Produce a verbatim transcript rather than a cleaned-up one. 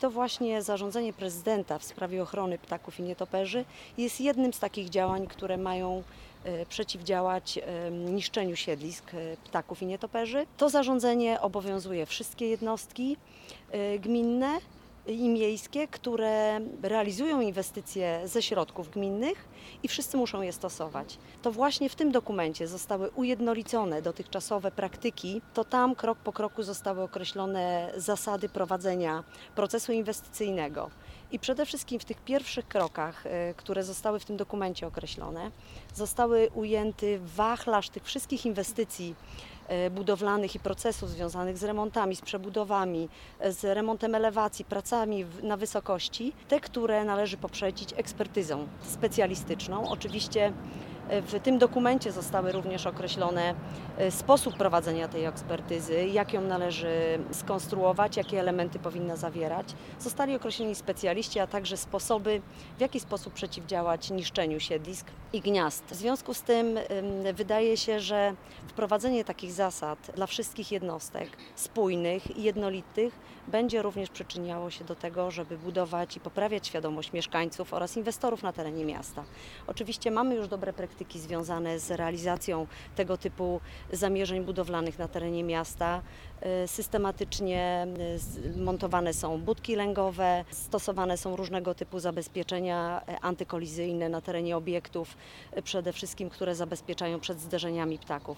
To właśnie zarządzenie prezydenta w sprawie ochrony ptaków i nietoperzy jest jednym z takich działań, które mają e, przeciwdziałać e, niszczeniu siedlisk e, ptaków i nietoperzy. To zarządzenie obowiązuje wszystkie jednostki e, gminne i miejskie, które realizują inwestycje ze środków gminnych i wszyscy muszą je stosować. To właśnie w tym dokumencie zostały ujednolicone dotychczasowe praktyki, to tam krok po kroku zostały określone zasady prowadzenia procesu inwestycyjnego. I przede wszystkim w tych pierwszych krokach, które zostały w tym dokumencie określone, zostały ujęty wachlarz tych wszystkich inwestycji budowlanych i procesów związanych z remontami, z przebudowami, z remontem elewacji, pracami na wysokości, te, które należy poprzedzić ekspertyzą specjalistyczną. Oczywiście w tym dokumencie zostały również określone sposób prowadzenia tej ekspertyzy, jak ją należy skonstruować, jakie elementy powinna zawierać. Zostali określeni specjaliści, a także sposoby, w jaki sposób przeciwdziałać niszczeniu siedlisk i gniazd. W związku z tym wydaje się, że wprowadzenie takich zasad dla wszystkich jednostek spójnych i jednolitych będzie również przyczyniało się do tego, żeby budować i poprawiać świadomość mieszkańców oraz inwestorów na terenie miasta. Oczywiście mamy już dobre praktyki związane z realizacją tego typu zamierzeń budowlanych na terenie miasta. Systematycznie montowane są budki lęgowe, stosowane są różnego typu zabezpieczenia antykolizyjne na terenie obiektów, przede wszystkim które zabezpieczają przed zderzeniami ptaków.